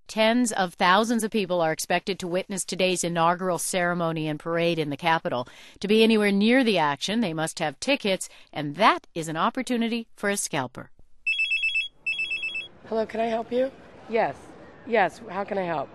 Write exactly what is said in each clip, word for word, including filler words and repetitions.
Tens of thousands of people are expected to witness today's inaugural ceremony and parade in the Capitol. To be anywhere near the action, they must have tickets, and that is an opportunity for a scalper. Hello, can I help you? Yes. Yes, how can I help?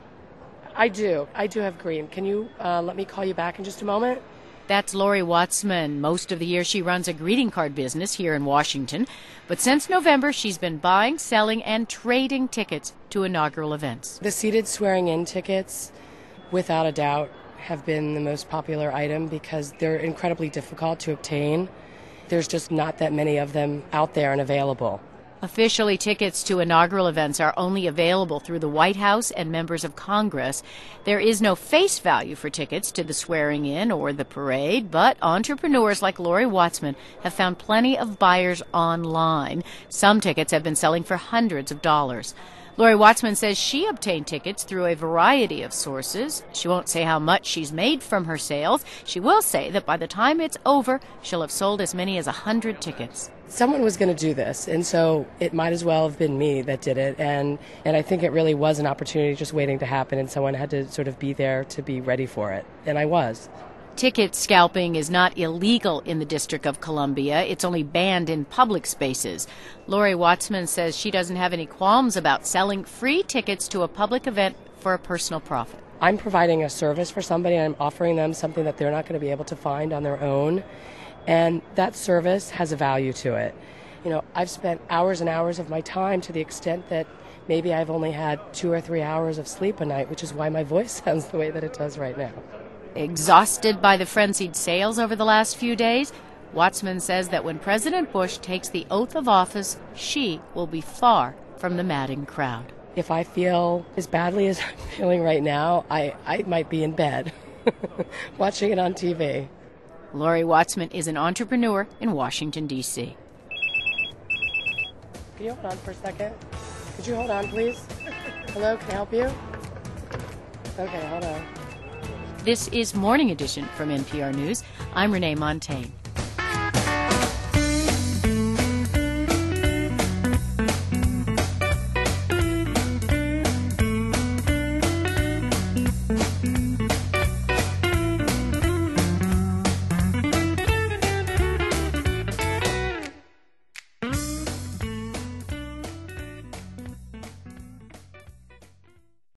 I do. I do have green. Can you uh, let me call you back in just a moment? That's Lori Watzman. Most of the year she runs a greeting card business here in Washington. But since November, she's been buying, selling, and trading tickets to inaugural events. The seated swearing-in tickets, without a doubt, have been the most popular item because they're incredibly difficult to obtain. There's just not that many of them out there and available. Officially, tickets to inaugural events are only available through the White House and members of Congress. There is no face value for tickets to the swearing-in or the parade, but entrepreneurs like Lori Watzman have found plenty of buyers online. Some tickets have been selling for hundreds of dollars. Lori Watzman says she obtained tickets through a variety of sources. She won't say how much she's made from her sales. She will say that by the time it's over, she'll have sold as many as one hundred tickets. Someone was going to do this, and so it might as well have been me that did it. And, and I think it really was an opportunity just waiting to happen, and someone had to sort of be there to be ready for it. And I was. Ticket scalping is not illegal in the District of Columbia. It's only banned in public spaces. Lori Watzman says she doesn't have any qualms about selling free tickets to a public event for a personal profit. I'm providing a service for somebody, and I'm offering them something that they're not going to be able to find on their own. And that service has a value to it. You know, I've spent hours and hours of my time to the extent that maybe I've only had two or three hours of sleep a night, which is why my voice sounds the way that it does right now. Exhausted by the frenzied sales over the last few days, Watzman says that when President Bush takes the oath of office, she will be far from the madding crowd. If I feel as badly as I'm feeling right now, I, I might be in bed watching it on T V. Lori Watzman is an entrepreneur in Washington, D C Can you hold on for a second? Could you hold on, please? Hello, can I help you? Okay, hold on. This is Morning Edition from N P R News. I'm Renee Montaigne.